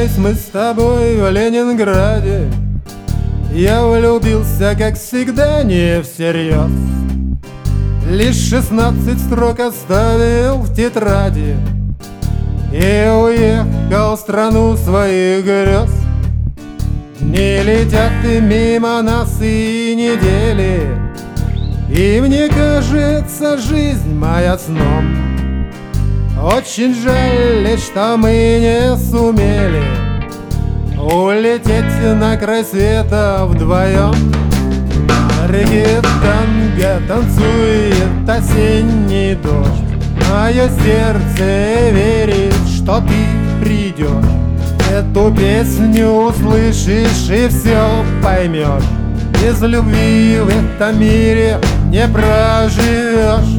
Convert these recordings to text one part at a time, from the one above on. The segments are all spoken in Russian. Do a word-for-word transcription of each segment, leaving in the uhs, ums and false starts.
Расстались мы с тобой в Ленинграде. Я влюбился, как всегда, не всерьез. Лишь шестнадцать строк оставил в тетради и уехал в страну своих грез. Не летят и мимо нас и недели, и мне кажется, жизнь моя сном. Очень жаль лишь, что мы не сумели улететь на край света вдвоем. Реки танго танцует осенний дождь, мое сердце верит, что ты придешь. Эту песню услышишь и все поймешь. Без любви в этом мире не проживешь.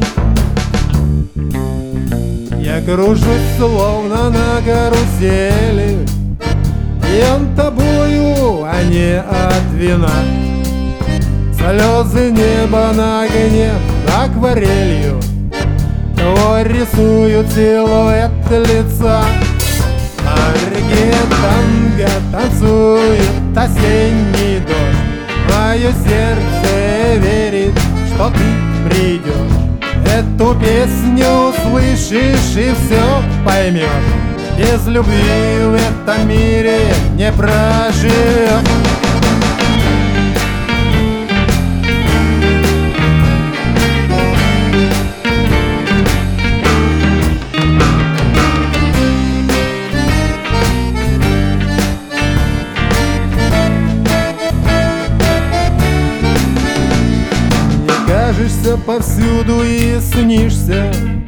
Я кружусь словно на карусели, пьян тобою, а не от вина. Слезы неба на огне акварелью твой рисуют силуэт лица. На реке танго танцует осенний дождь, мое сердце верит, что ты придешь. Эту песню услышишь и все поймешь. Без любви в этом мире не проживешь. Кажешься повсюду и снишься,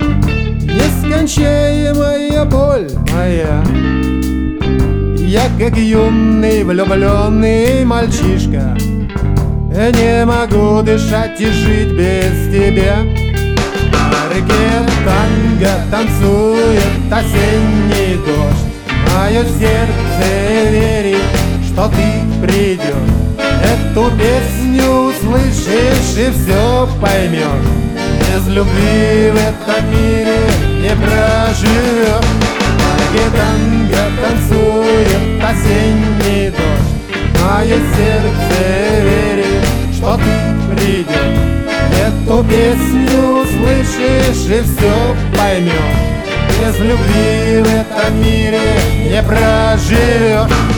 нескончаемая боль моя. Я, как юный влюбленный мальчишка, не могу дышать и жить без тебя. На реке танго танцует осенний дождь, мое сердце верит, что ты придешь. Эту песню услышишь и все поймешь. Без любви в этом мире не проживешь. На реке танго танцует осенний дождь, мое сердце верит, что ты придешь. Эту песню услышишь и все поймешь. Без любви в этом мире не проживешь.